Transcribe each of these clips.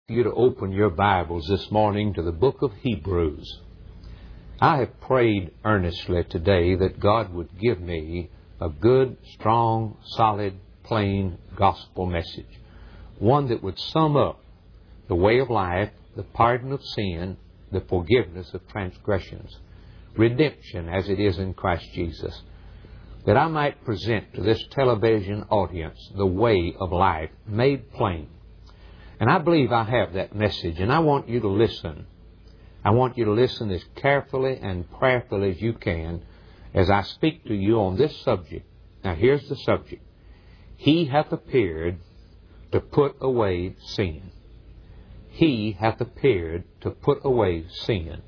You to open your Bibles this morning to the book of Hebrews. I have prayed earnestly today that God would give me a good, strong, solid, plain gospel message. One that would sum up the way of life, the pardon of sin, the forgiveness of transgressions, redemption as it is in Christ Jesus. That I might present to this television audience the way of life made plain. And I believe I have that message, and I want you to listen. I want you to listen as carefully and prayerfully as you can as I speak to you on this subject. Now here's the subject. He hath appeared to put away sin. He hath appeared to put away sin.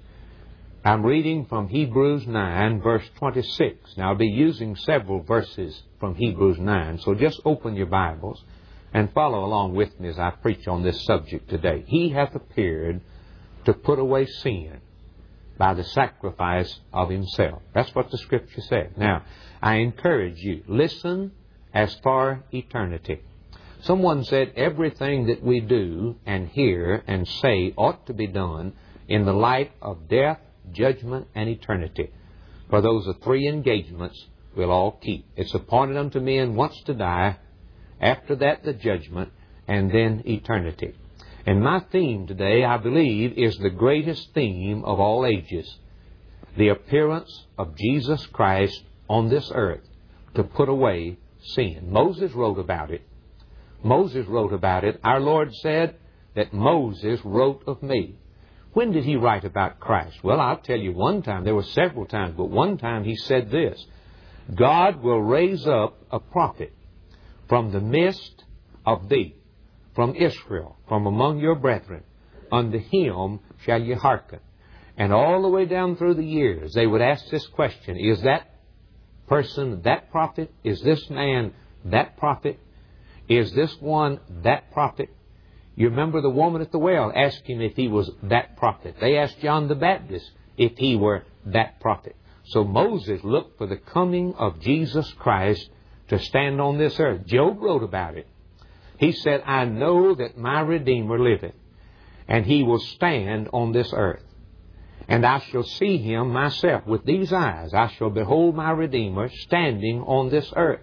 I'm reading from Hebrews 9, verse 26. Now I'll be using several verses from Hebrews 9, so just open your Bibles and follow along with me as I preach on this subject today. He hath appeared to put away sin by the sacrifice of Himself. That's what the Scripture said. Now, I encourage you, listen as far eternity. Someone said everything that we do and hear and say ought to be done in the light of death, judgment, and eternity. For those are three engagements we'll all keep. It's appointed unto men once to die, after that the judgment, and then eternity. And my theme today, I believe, is the greatest theme of all ages. The appearance of Jesus Christ on this earth to put away sin. Moses wrote about it. Moses wrote about it. Our Lord said that Moses wrote of me. When did He write about Christ? Well, I'll tell you one time. There were several times, but one time He said this: God will raise up a prophet from the midst of thee, from Israel, from among your brethren. Unto him shall ye hearken. And all the way down through the years, they would ask this question: is that person that prophet? Is this man that prophet? Is this one that prophet? You remember the woman at the well asked Him if He was that prophet. They asked John the Baptist if he were that prophet. So Moses looked for the coming of Jesus Christ to stand on this earth. Job wrote about it. He said, I know that my Redeemer liveth, and He will stand on this earth. And I shall see Him myself with these eyes. I shall behold my Redeemer standing on this earth.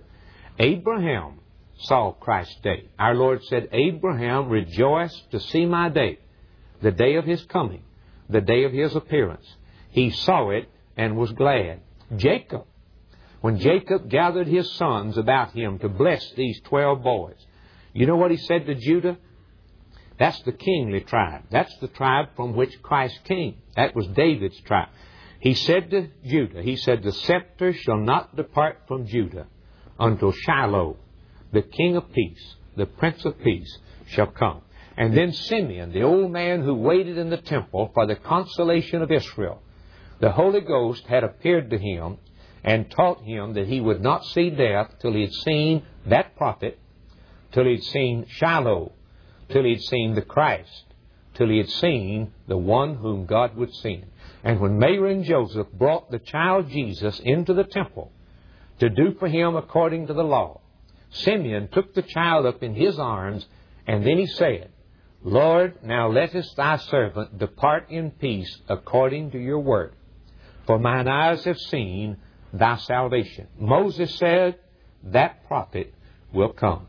Abraham saw Christ's day. Our Lord said, Abraham rejoiced to see my day, the day of his coming, the day of his appearance. He saw it and was glad. Jacob, when Jacob gathered his sons about him to bless these 12 boys, you know what he said to Judah? That's the kingly tribe. That's the tribe from which Christ came. That was David's tribe. He said to Judah, He said, the scepter shall not depart from Judah until Shiloh, the King of peace, the Prince of peace, shall come. And then Simeon, the old man who waited in the temple for the consolation of Israel, the Holy Ghost had appeared to him and taught him that he would not see death till he had seen that prophet, till he had seen Shiloh, till he had seen the Christ, till he had seen the one whom God would send. And when Mary and Joseph brought the child Jesus into the temple to do for Him according to the law, Simeon took the child up in his arms, and then he said, Lord, now lettest thy servant depart in peace according to your word. For mine eyes have seen thy salvation. Moses said, that prophet will come.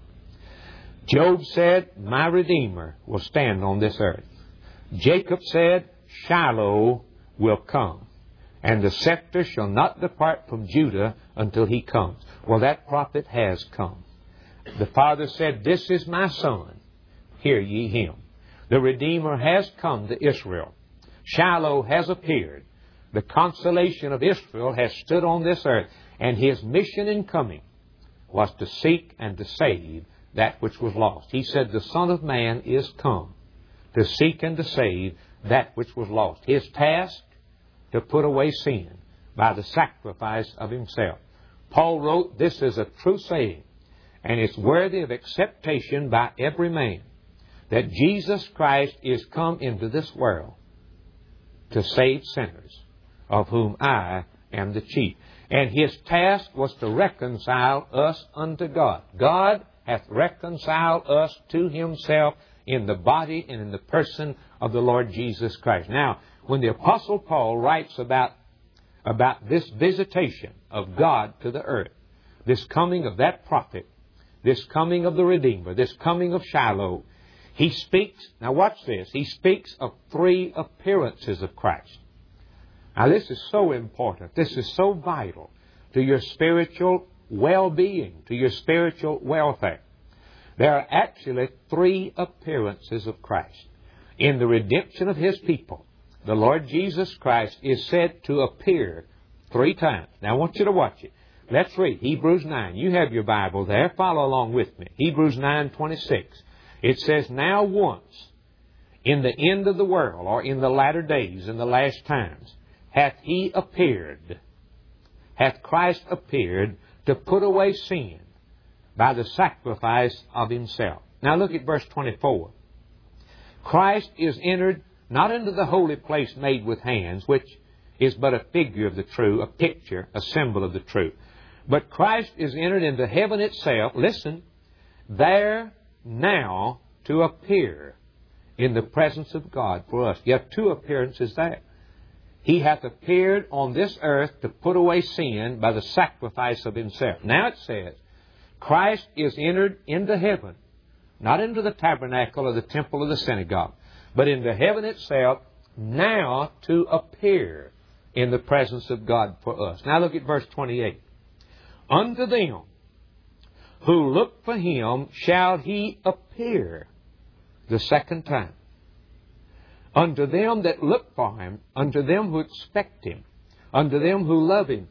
Job said, my Redeemer will stand on this earth. Jacob said, Shiloh will come, and the scepter shall not depart from Judah until He comes. Well, that prophet has come. The Father said, this is my Son, hear ye Him. The Redeemer has come to Israel. Shiloh has appeared. The consolation of Israel has stood on this earth, and His mission in coming was to seek and to save that which was lost. He said, the Son of Man is come to seek and to save that which was lost. His task, to put away sin by the sacrifice of Himself. Paul wrote, this is a true saying, and it's worthy of acceptation by every man, that Jesus Christ is come into this world to save sinners, of whom I am the chief. And His task was to reconcile us unto God. God hath reconciled us to Himself in the body and in the person of the Lord Jesus Christ. Now, when the Apostle Paul writes about this visitation of God to the earth, this coming of that prophet, this coming of the Redeemer, this coming of Shiloh, he speaks, now watch this, he speaks of 3 appearances of Christ. Now this is so important. This is so vital to your spiritual well-being, to your spiritual welfare. There are actually 3 appearances of Christ. In the redemption of His people, the Lord Jesus Christ is said to appear 3 times. Now I want you to watch it. Let's read Hebrews 9. You have your Bible there. Follow along with me. Hebrews 9:26. It says, "Now once, in the end of the world, or in the latter days, in the last times, hath He appeared, hath Christ appeared to put away sin by the sacrifice of Himself." Now look at verse 24. Christ is entered not into the holy place made with hands, which is but a figure of the true, a picture, a symbol of the true. But Christ is entered into heaven itself, listen, there now to appear in the presence of God for us. You have 2 appearances there. He hath appeared on this earth to put away sin by the sacrifice of Himself. Now it says, Christ is entered into heaven, not into the tabernacle or the temple or the synagogue, but into heaven itself, now to appear in the presence of God for us. Now look at verse 28. "Unto them who look for Him shall He appear the second time. Unto them that look for Him, unto them who expect Him, unto them who love Him,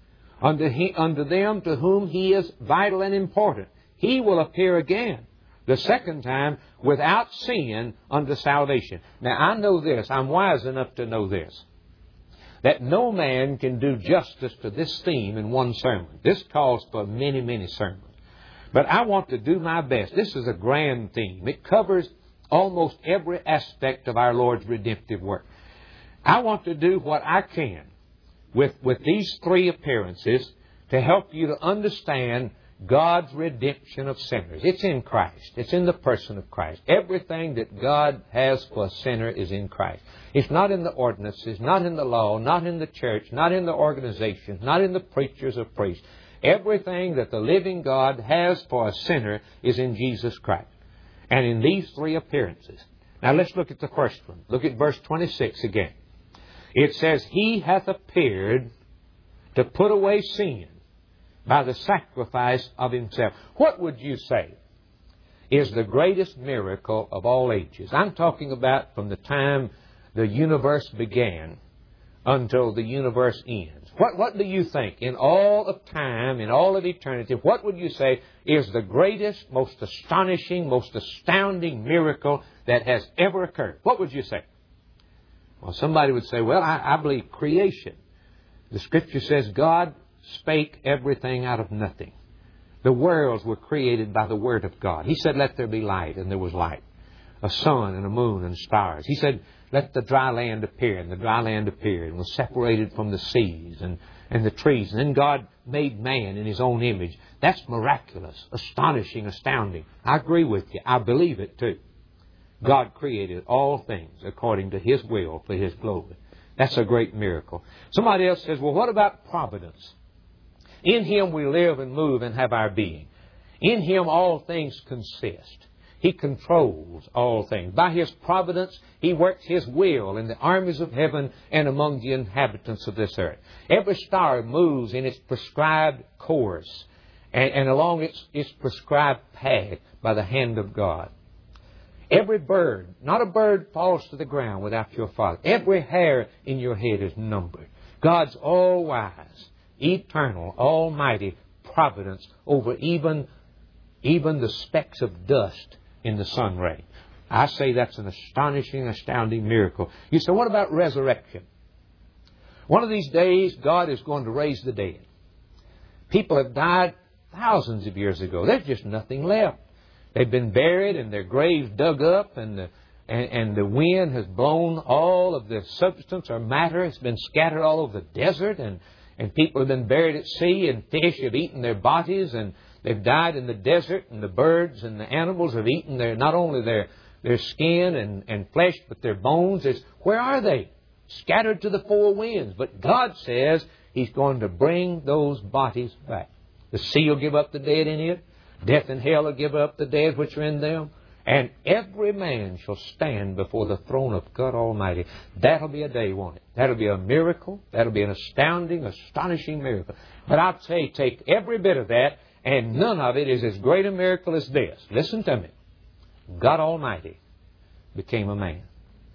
unto them to whom He is vital and important, He will appear again, the second time, without sin, unto salvation." Now I know this, I'm wise enough to know this, that no man can do justice to this theme in one sermon. This calls for many, many sermons. But I want to do my best. This is a grand theme. It covers almost every aspect of our Lord's redemptive work. I want to do what I can with these 3 appearances to help you to understand God's redemption of sinners. It's in Christ. It's in the person of Christ. Everything that God has for a sinner is in Christ. It's not in the ordinances, not in the law, not in the church, not in the organizations, not in the preachers or priests. Everything that the living God has for a sinner is in Jesus Christ. And in these 3 appearances. Now let's look at the first one. Look at verse 26 again. It says, "He hath appeared to put away sin by the sacrifice of Himself." What would you say is the greatest miracle of all ages? I'm talking about from the time the universe began until the universe ends. What do you think? In all of time, in all of eternity, what would you say is the greatest, most astonishing, most astounding miracle that has ever occurred? What would you say? Well, somebody would say, well, I believe creation. The Scripture says God spake everything out of nothing. The worlds were created by the Word of God. He said, "Let there be light," and there was light. A sun and a moon and stars. He said, "Let the dry land appear," and the dry land appeared and was separated from the seas and the trees. And then God made man in His own image. That's miraculous, astonishing, astounding. I agree with you. I believe it too. God created all things according to His will for His glory. That's a great miracle. Somebody else says, well, what about providence? In Him we live and move and have our being. In Him all things consist. He controls all things. By His providence, He works His will in the armies of heaven and among the inhabitants of this earth. Every star moves in its prescribed course and along its prescribed path by the hand of God. Every bird, not a bird falls to the ground without your Father. Every hair in your head is numbered. God's all-wise, eternal, almighty providence over even the specks of dust in the sun ray. I say that's an astonishing, astounding miracle. You say, what about resurrection? One of these days, God is going to raise the dead. People have died thousands of years ago. There's just nothing left. They've been buried and their graves dug up, and the wind has blown all of the substance or matter. It's been scattered all over the desert, and people have been buried at sea, and fish have eaten their bodies, and they've died in the desert, and the birds and the animals have eaten not only their Their skin and flesh, but their bones is, where are they? Scattered to the four winds. But God says He's going to bring those bodies back. The sea will give up the dead in it. Death and hell will give up the dead which are in them. And every man shall stand before the throne of God Almighty. That'll be a day, won't it? That'll be a miracle. That'll be an astounding, astonishing miracle. But I'd say take every bit of that, and none of it is as great a miracle as this. Listen to me. God Almighty became a man.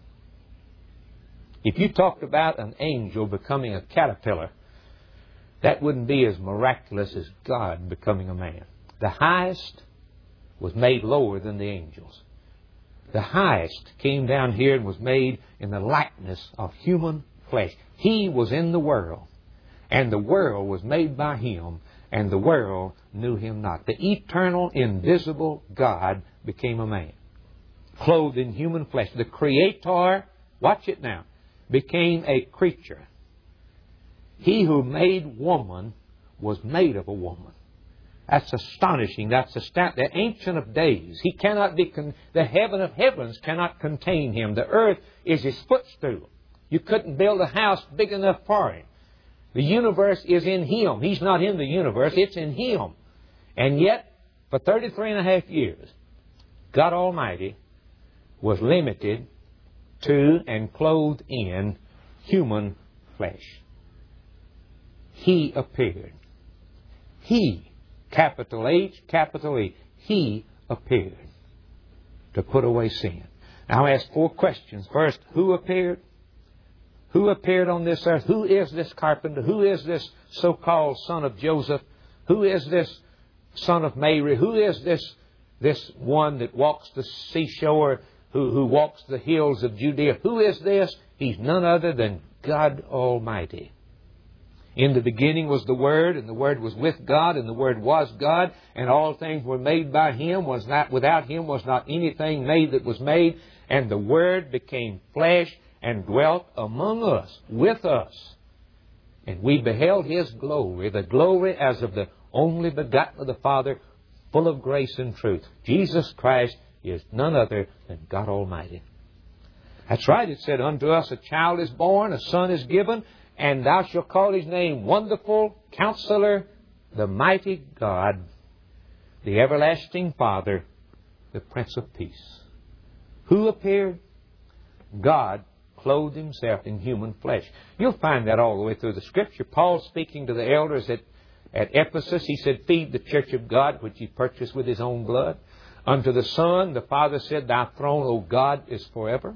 If you talked about an angel becoming a caterpillar, that wouldn't be as miraculous as God becoming a man. The highest was made lower than the angels. The highest came down here and was made in the likeness of human flesh. He was in the world, and the world was made by Him, and the world knew Him not. The eternal, invisible God became a man, clothed in human flesh. The Creator, watch it now, became a creature. He who made woman was made of a woman. That's astonishing. That's the Ancient of Days. He cannot be, the heaven of heavens cannot contain Him. The earth is His footstool. You couldn't build a house big enough for Him. The universe is in Him. He's not in the universe. It's in Him. And yet, for 33 and a half years, God Almighty was limited to and clothed in human flesh. He appeared. He, capital H, capital E, He appeared to put away sin. Now I ask 4 questions. First, who appeared? Who appeared on this earth? Who is this carpenter? Who is this so-called son of Joseph? Who is this son of Mary? Who is this one that walks the seashore, who walks the hills of Judea? Who is this? He's none other than God Almighty. In the beginning was the Word, and the Word was with God, and the Word was God, and all things were made by Him. Without Him was not anything made that was made. And the Word became flesh and dwelt among us, with us. And we beheld His glory, the glory as of the only begotten of the Father, full of grace and truth. Jesus Christ is none other than God Almighty. That's right. It said, unto us a child is born, a son is given, and thou shalt call His name Wonderful, Counselor, the Mighty God, the Everlasting Father, the Prince of Peace. Who appeared? God clothed Himself in human flesh. You'll find that all the way through the Scripture. Paul, speaking to the elders at Ephesus, he said, feed the church of God, which He purchased with His own blood. Unto the Son, the Father said, thy throne, O God, is forever.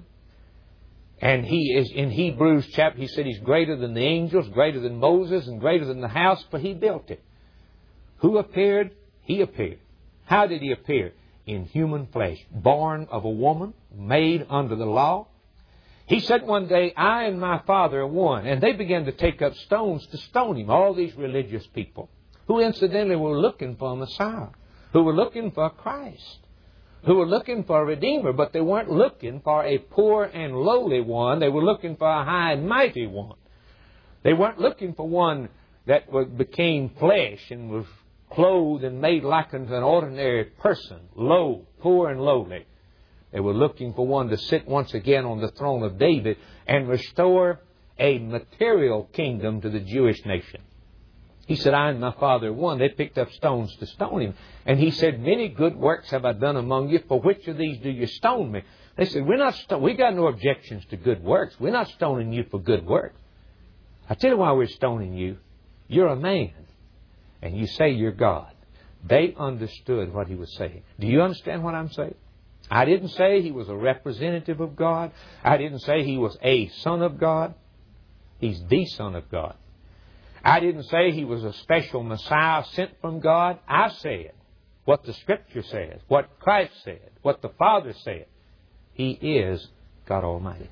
And He is, in Hebrews chapter, he said He's greater than the angels, greater than Moses, and greater than the house, for He built it. Who appeared? He appeared. How did He appear? In human flesh, born of a woman, made under the law. He said one day, I and my Father are one. And they began to take up stones to stone Him, all these religious people, who incidentally were looking for a Messiah, who were looking for Christ, who were looking for a Redeemer, but they weren't looking for a poor and lowly one. They were looking for a high and mighty one. They weren't looking for one that became flesh and was clothed and made like unto an ordinary person, low, poor and lowly. They were looking for one to sit once again on the throne of David and restore a material kingdom to the Jewish nation. He said, I and my Father are one. They picked up stones to stone Him. And He said, many good works have I done among you. For which of these do you stone me? They said, we got no objections to good works. We're not stoning you for good works. I tell you why we're stoning you. You're a man, and you say you're God. They understood what He was saying. Do you understand what I'm saying? I didn't say He was a representative of God. I didn't say He was a Son of God. He's the Son of God. I didn't say He was a special Messiah sent from God. I said what the Scripture says, what Christ said, what the Father said. He is God Almighty.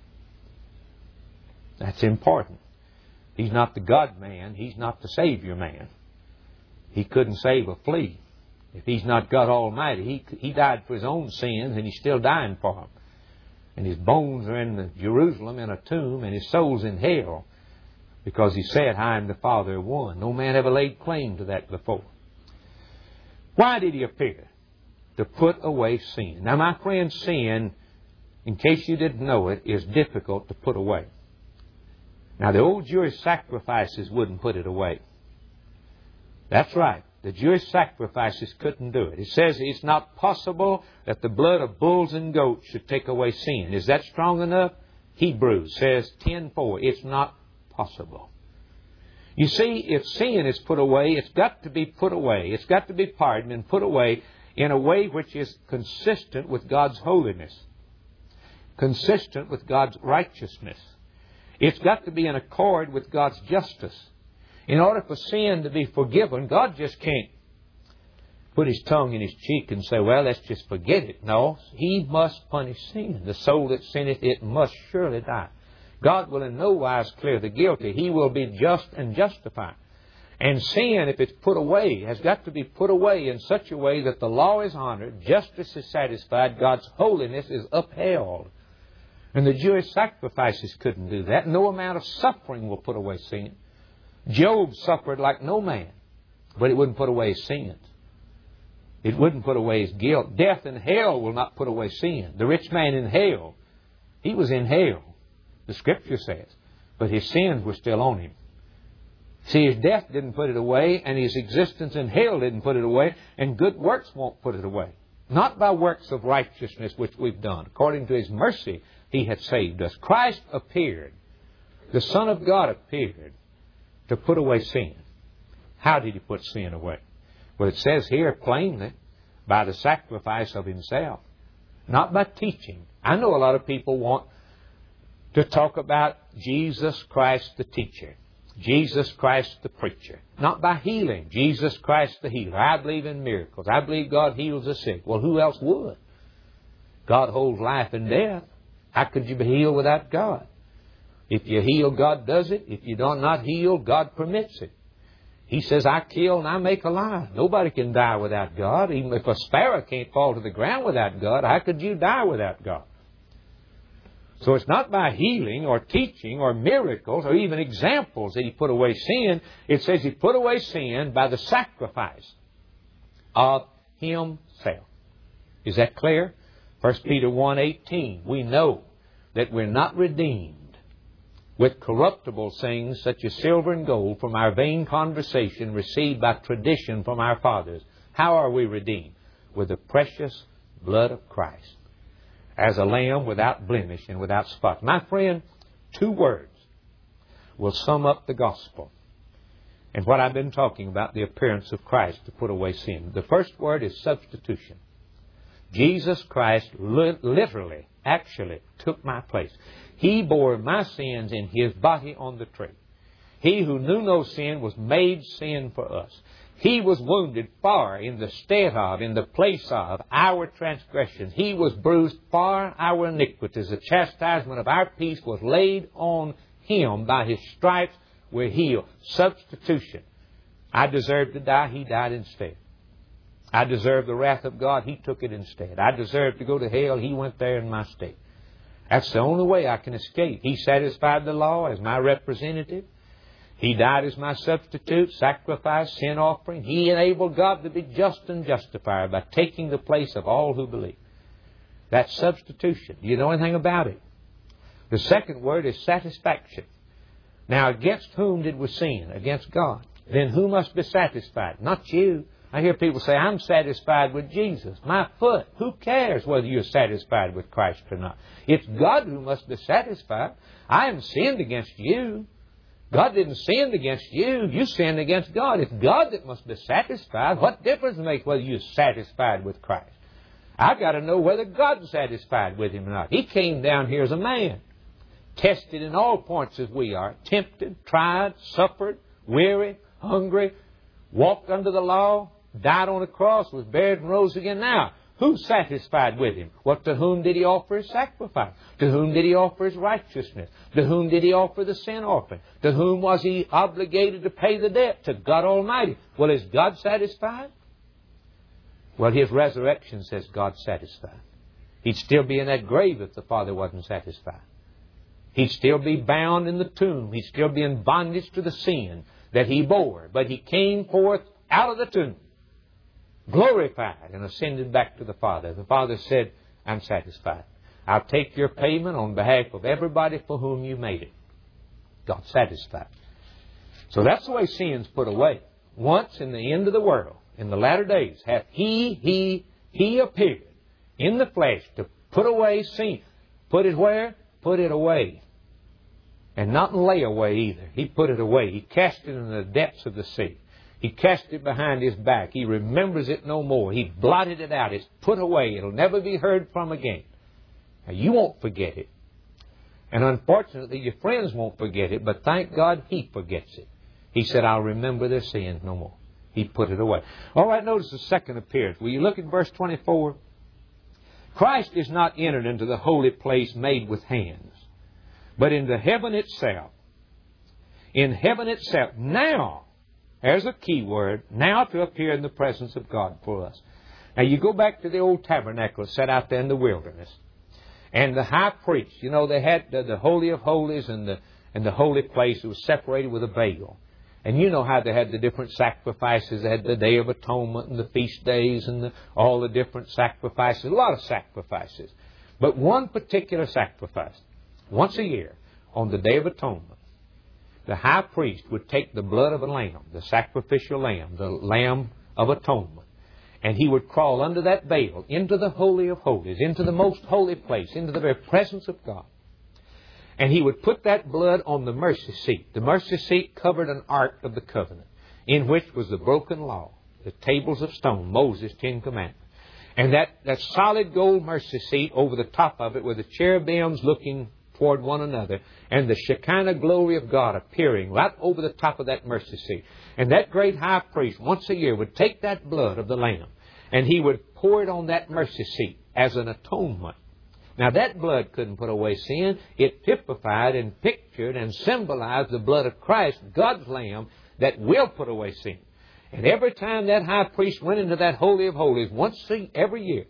That's important. He's not the God-man. He's not the Savior man. He couldn't save a flea. If He's not God Almighty, He died for His own sins, and He's still dying for them. And His bones are in Jerusalem in a tomb, and His soul's in hell. Because He said, I and the Father are one. No man ever laid claim to that before. Why did He appear? to put away sin. Now, my friend, sin, in case you didn't know it, is difficult to put away. Now, the old Jewish sacrifices wouldn't put it away. That's right. The Jewish sacrifices couldn't do it. It says it's not possible that the blood of bulls and goats should take away sin. Is that strong enough? Hebrews says 10:4. It's not possible. You see, if sin is put away, it's got to be put away. It's got to be pardoned and put away in a way which is consistent with God's holiness, consistent with God's righteousness. It's got to be in accord with God's justice. In order for sin to be forgiven, God just can't put His tongue in His cheek and say, well, let's just forget it. No, He must punish sin. The soul that sinneth, it must surely die. God will in no wise clear the guilty. He will be just and justified. And sin, if it's put away, has got to be put away in such a way that the law is honored, justice is satisfied, God's holiness is upheld. And the Jewish sacrifices couldn't do that. No amount of suffering will put away sin. Job suffered like no man, but it wouldn't put away his sins. It wouldn't put away his guilt. Death and hell will not put away sin. The rich man in hell, he was in hell, the Scripture says, but his sins were still on him. See, his death didn't put it away, and his existence in hell didn't put it away, and good works won't put it away. Not by works of righteousness which we've done. According to His mercy, He hath saved us. Christ appeared. The Son of God appeared to put away sin. How did He put sin away? Well, it says here plainly, by the sacrifice of Himself. Not by teaching. I know a lot of people want to talk about Jesus Christ the teacher. Jesus Christ the preacher. Not by healing. Jesus Christ the healer. I believe in miracles. I believe God heals the sick. Well, who else would? God holds life and death. How could you be healed without God? If you heal, God does it. If you do not heal, God permits it. He says, I kill and I make alive. Nobody can die without God. Even if a sparrow can't fall to the ground without God, how could you die without God? So it's not by healing or teaching or miracles or even examples that He put away sin. It says He put away sin by the sacrifice of Himself. Is that clear? 1 Peter 1:18. We know that we're not redeemed with corruptible things such as silver and gold from our vain conversation received by tradition from our fathers. How are we redeemed? With the precious blood of Christ, as a lamb without blemish and without spot. My friend, 2 words will sum up the gospel and what I've been talking about, the appearance of Christ to put away sin. The first word is substitution. Jesus Christ literally, actually took my place. He bore my sins in His body on the tree. He who knew no sin was made sin for us. He was wounded for, in the stead of, in the place of, our transgressions. He was bruised for our iniquities. The chastisement of our peace was laid on Him. By His stripes we're healed. Substitution. I deserved to die. He died instead. I deserved the wrath of God. He took it instead. I deserved to go to hell. He went there in my stead. That's the only way I can escape. He satisfied the law as my representative. He died as my substitute, sacrifice, sin offering. He enabled God to be just and justified by taking the place of all who believe. That's substitution. Do you know anything about it? The second word is satisfaction. Now, against whom did we sin? Against God. Then who must be satisfied? Not you. I hear people say, I'm satisfied with Jesus. My foot. Who cares whether you're satisfied with Christ or not? It's God who must be satisfied. I haven't sinned against you. God didn't sin against you. You sinned against God. It's God that must be satisfied. What difference does it make whether you're satisfied with Christ? I've got to know whether God's satisfied with Him or not. He came down here as a man, tested in all points as we are, tempted, tried, suffered, weary, hungry, walked under the law, died on a cross, was buried and rose again. Now, who's satisfied with Him? Well, to whom did He offer His sacrifice? To whom did He offer His righteousness? To whom did He offer the sin offering? To whom was He obligated to pay the debt? To God Almighty. Well, is God satisfied? Well, His resurrection says God's satisfied. He'd still be in that grave if the Father wasn't satisfied. He'd still be bound in the tomb. He'd still be in bondage to the sin that He bore. But He came forth out of the tomb. glorified, and ascended back to the Father. The Father said, I'm satisfied. I'll take your payment on behalf of everybody for whom you made it. God's satisfied. So that's the way sin's put away. Once in the end of the world, in the latter days, hath He appeared in the flesh to put away sin. Put it where? Put it away. And not lay away either. He put it away. He cast it in the depths of the sea. He cast it behind His back. He remembers it no more. He blotted it out. It's put away. It'll never be heard from again. Now, you won't forget it. And unfortunately, your friends won't forget it, but thank God He forgets it. He said, I'll remember their sins no more. He put it away. All right, notice the second appearance. Will you look at verse 24? Christ is not entered into the holy place made with hands, but into heaven itself. In heaven itself. Now, there's a key word, now to appear in the presence of God for us. Now, you go back to the old tabernacle set out there in the wilderness. And the high priest, you know, they had the Holy of Holies and the holy place. It was separated with a veil. And you know how they had the different sacrifices. They had the Day of Atonement and the feast days and all the different sacrifices. A lot of sacrifices. But one particular sacrifice, once a year, on the Day of Atonement, the high priest would take the blood of a lamb, the sacrificial lamb, the Lamb of Atonement, and he would crawl under that veil into the Holy of Holies, into the most holy place, into the very presence of God. And he would put that blood on the mercy seat. The mercy seat covered an ark of the covenant, in which was the broken law, the tables of stone, Moses' 10 Commandments. And that solid gold mercy seat, over the top of it were the cherubims looking toward one another, and the Shekinah glory of God appearing right over the top of that mercy seat. And that great high priest, once a year, would take that blood of the Lamb, and he would pour it on that mercy seat as an atonement. Now, that blood couldn't put away sin. It typified and pictured and symbolized the blood of Christ, God's Lamb, that will put away sin. And every time that high priest went into that Holy of Holies, every year,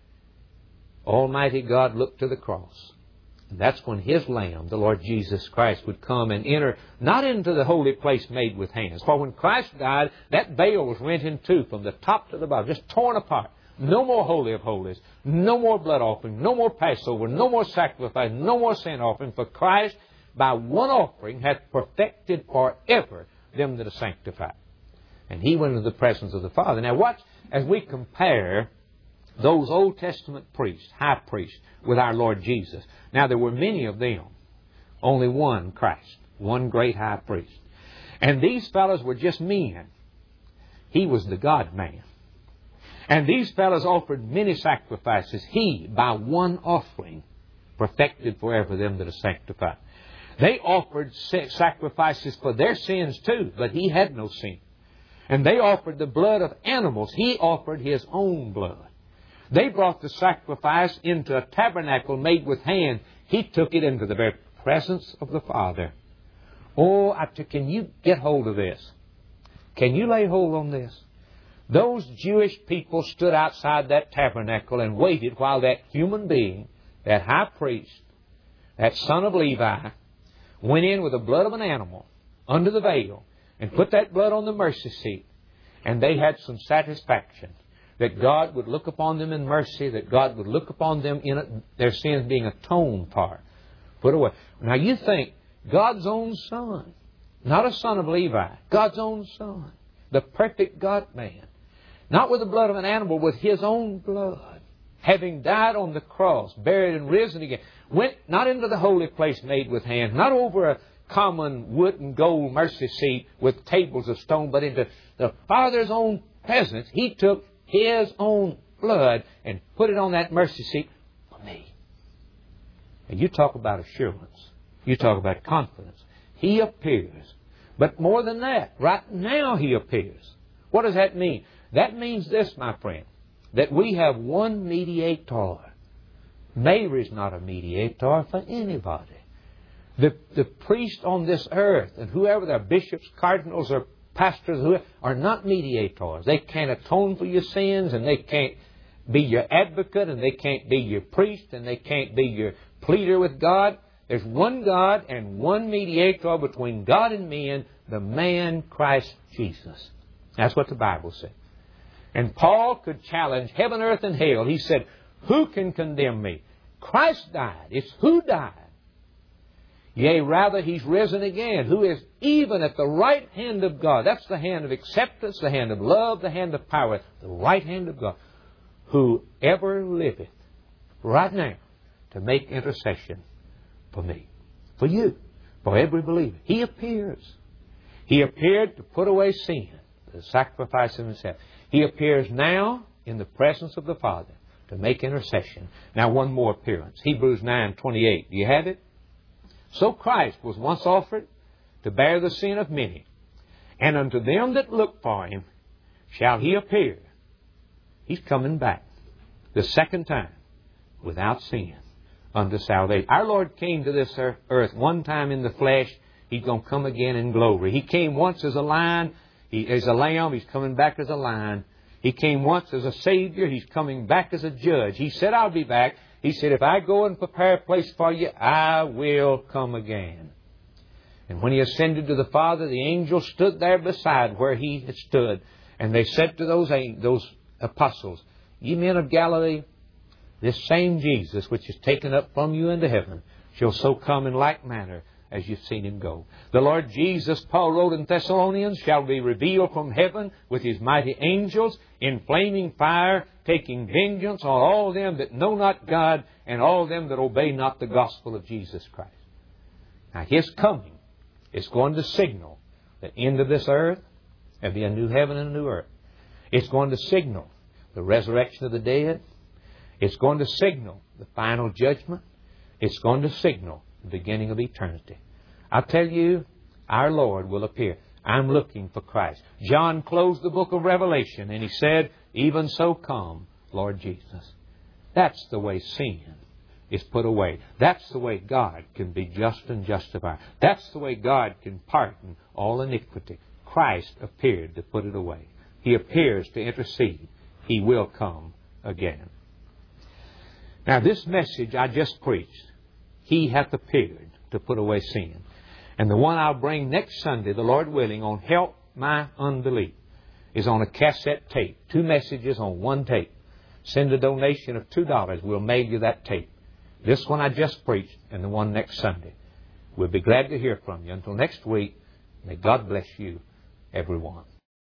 Almighty God looked to the cross. And that's when His Lamb, the Lord Jesus Christ, would come and enter, not into the holy place made with hands. For when Christ died, that veil was rent in two from the top to the bottom, just torn apart. No more Holy of Holies, no more blood offering, no more Passover, no more sacrifice, no more sin offering. For Christ, by one offering, hath perfected forever them that are sanctified. And He went into the presence of the Father. Now watch, as we compare those Old Testament priests, high priests, with our Lord Jesus. Now there were many of them. Only one Christ, one great high priest. And these fellows were just men. He was the God-man. And these fellows offered many sacrifices. He, by one offering, perfected forever them that are sanctified. They offered sacrifices for their sins too, but He had no sin. And they offered the blood of animals. He offered His own blood. They brought the sacrifice into a tabernacle made with hands. He took it into the very presence of the Father. Oh, can you get hold of this? Can you lay hold on this? Those Jewish people stood outside that tabernacle and waited while that human being, that high priest, that son of Levi, went in with the blood of an animal under the veil and put that blood on the mercy seat. And they had some satisfaction that God would look upon them in mercy, that God would look upon them in their sins being atoned for, put away. Now you think, God's own Son, not a son of Levi, God's own Son, the perfect God-man, not with the blood of an animal, with His own blood, having died on the cross, buried and risen again, went not into the holy place made with hands, not over a common wood and gold mercy seat with tables of stone, but into the Father's own presence. He took His own blood and put it on that mercy seat for me. And you talk about assurance. You talk about confidence. He appears. But more than that, right now He appears. What does that mean? That means this, my friend, that we have one mediator. Mary's not a mediator for anybody. The priests on this earth, and whoever they're, bishops, cardinals, or pastors, whoever, are not mediators. They can't atone for your sins, and they can't be your advocate, and they can't be your priest, and they can't be your pleader with God. There's one God and one mediator between God and men, the man Christ Jesus. That's what the Bible says. And Paul could challenge heaven, earth, and hell. He said, who can condemn me? Christ died. It's who died. Yea, rather, He's risen again, who is even at the right hand of God. That's the hand of acceptance, the hand of love, the hand of power, the right hand of God. Who ever liveth right now to make intercession for me, for you, for every believer. He appears. He appeared to put away sin, the sacrifice of Himself. He appears now in the presence of the Father to make intercession. Now one more appearance. Hebrews 9:28. Do you have it? So Christ was once offered to bear the sin of many, and unto them that look for Him shall He appear. He's coming back the second time without sin unto salvation. Our Lord came to this earth one time in the flesh. He's going to come again in glory. He came once as a lion. As a lamb. He's coming back as a lion. He came once as a Savior. He's coming back as a judge. He said, I'll be back. He said, if I go and prepare a place for you, I will come again. And when He ascended to the Father, the angels stood there beside where He had stood. And they said to those apostles, Ye men of Galilee, this same Jesus which is taken up from you into heaven shall so come in like manner as you've seen Him go. The Lord Jesus, Paul wrote in Thessalonians, shall be revealed from heaven with His mighty angels in flaming fire, taking vengeance on all them that know not God and all them that obey not the gospel of Jesus Christ. Now His coming is going to signal the end of this earth. There'll be a new heaven and a new earth. It's going to signal the resurrection of the dead. It's going to signal the final judgment. It's going to signal the beginning of eternity. I tell you, our Lord will appear. I'm looking for Christ. John closed the book of Revelation and he said, even so come, Lord Jesus. That's the way sin is put away. That's the way God can be just and justify. That's the way God can pardon all iniquity. Christ appeared to put it away. He appears to intercede. He will come again. Now this message I just preached, He hath appeared to put away sin. And the one I'll bring next Sunday, the Lord willing, on Help My Unbelief, is on a cassette tape. 2 messages on 1 tape. Send a donation of $2. We'll mail you that tape. This one I just preached and the one next Sunday. We'll be glad to hear from you. Until next week, may God bless you, everyone.